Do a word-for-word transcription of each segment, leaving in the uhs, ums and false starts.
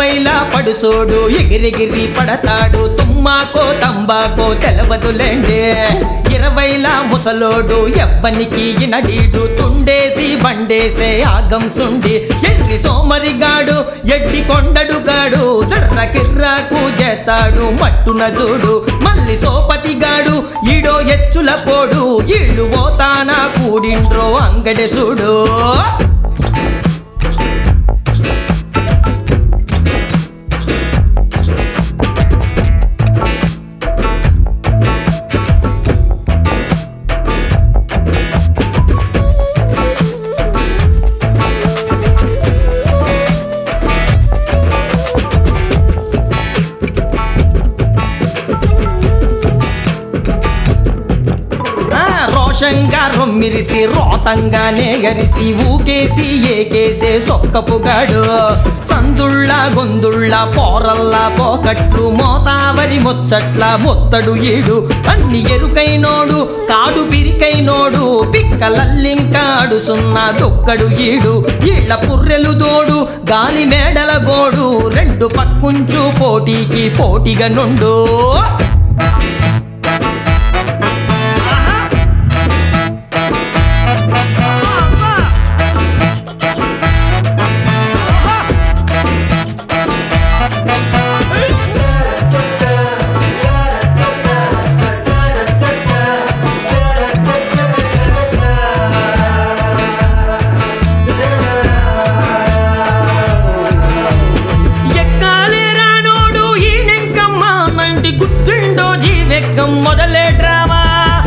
ఇరవైలా పడుసోడు ఎగిరెగిరి పడతాడు తుమ్మాకో తంబాకో తెలవదులేండి ఇరవైలా ముసలోడు ఎవ్వనికి ఇనడీడు తుండేసి బండేసే ఆగం సుండి ఎర్రి సోమరిగాడు ఎడ్డి కొండడు గాడు సర్ర కిర్రాకు చేస్తాడు మట్టున చూడు మల్లి సోపతిగాడు ఈడో ఎచ్చుల పోడు ఈళ్ళు పోతానా కూడిండ్రో అంగడి చూడు రోషంగా రొమ్మిరిసి రోతంగానే ఎరిసి ఊకేసి ఏకేసే సొక్కపుగాడు సందుళ్ళ గొందుళ్ళ పోరల్లా పోకట్లు మోతావరి ముచ్చట్ల మొత్తడు ఈడు అన్ని ఎరుకైనోడు కాడు పిరికైనోడు పిక్కలల్లింకాడుసున్న దొక్కడు ఈడు ఈళ్ళ పుర్రెలు దోడు గాలి మేడల గోడు రెండు పక్కుంచు పోటీకి పోటీగా నుండు గుర్తుండో జీవెక్కం మొదలే డ్రామా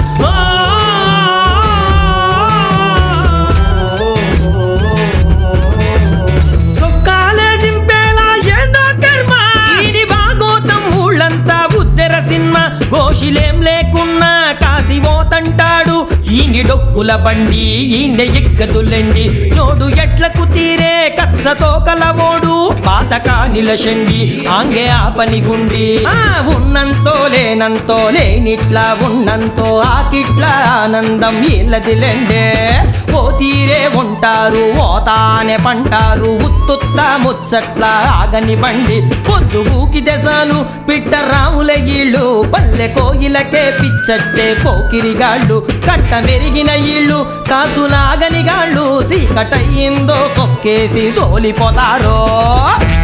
సొక్కాలే జింపేలా ఏందో కర్మ ఇది భాగోతం ఊళ్ళంతా ఉద్దెర సినిమా గోషిలేం లేకున్నా కాసి పోతంటాడు ఈని డొక్కుల బండి ఈయన ఎక్కదులండి నోడు ఎట్లకు తీరే కచ్చతో కలవోడు పాతకా నిలశండి ఆంగే ఆ పని గుండి ఆ ఉన్నంతో లేనంతో లేనిట్లా ఉన్నంతో ఆకిట్లా ఆనందం ఇల్లదిలెండే ఓ తీరే ఉంటారు ఓతానే పంటారు ఉత్తుత్త ముచ్చట్ల ఆగని బండి పొద్దుగూకి దెసలు పిట్ట రాముల ఈళ్ళు పల్లె కోయిలకే పిచ్చట్టే పోకిరిగాళ్ళు కట్ట మెరిగిన ఈళ్ళు కాసులాగని గాళ్ళు సీకటయ్యిందో సొక్కేసి సోలిపోతారో